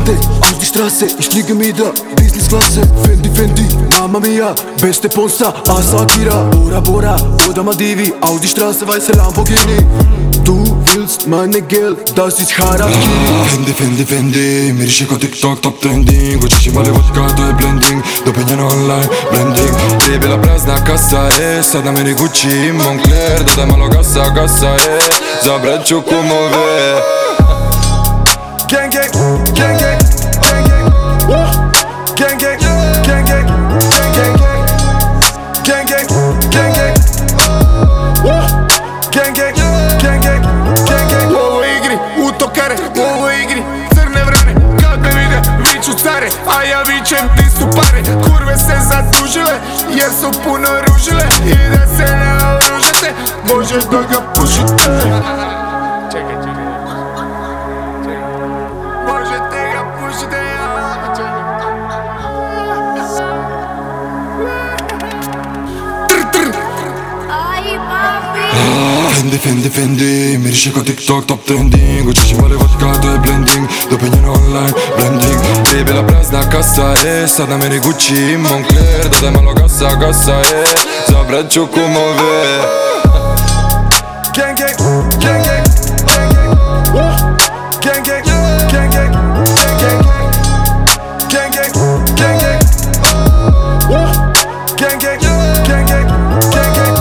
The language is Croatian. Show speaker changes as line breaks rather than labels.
Freunde aus die Straße, ich fliege mit der Businessklasse. Fendi, Fendi, Mamma Mia, beste Ponza, Asakira, Bora Bora oder Maldivi, aus die Straße, weiße Lamborghini. Du willst meine Geld, das ist Harakiri.
Fendi, Fendi, Fendi, mi ricerco TikTok, top trending. Uccici male vodka, to je blending. Dopenjeno online, blending. Baby la prazna kasa je, sada meni Gucci i Moncler. Dodaj malo gasa, gasa je, za braću kumove.
Gang gang, gang gang, gang gang, gang gang, gang gang, gang gang, gang gang, gang gang, gang gang, gang gang, gang gang.
U ovoj igri, utokare, u ovoj igri crne vrane, kad me vide, viču care, a ja vičem di su pare. Kurve se zadužile, jer su puno ružile, i da se ne oružete, možeš da ga pušite. Čekaj, čekaj, možete ga pušite,
Fendi, Fendi, Fendi, mi ricerco TikTok, top trending. Uccici male vodka, to je blending. Dopenjeno online, blending. Baby la prazna kasa je, sada meni Gucci i Moncler. Dodaj malo gasa, gasa je, za braću kumove.
Gang gang, gang gang, gang gang, gang gang, gang gang, gang gang, gang gang, gang gang, gang gang, gang gang, gang gang.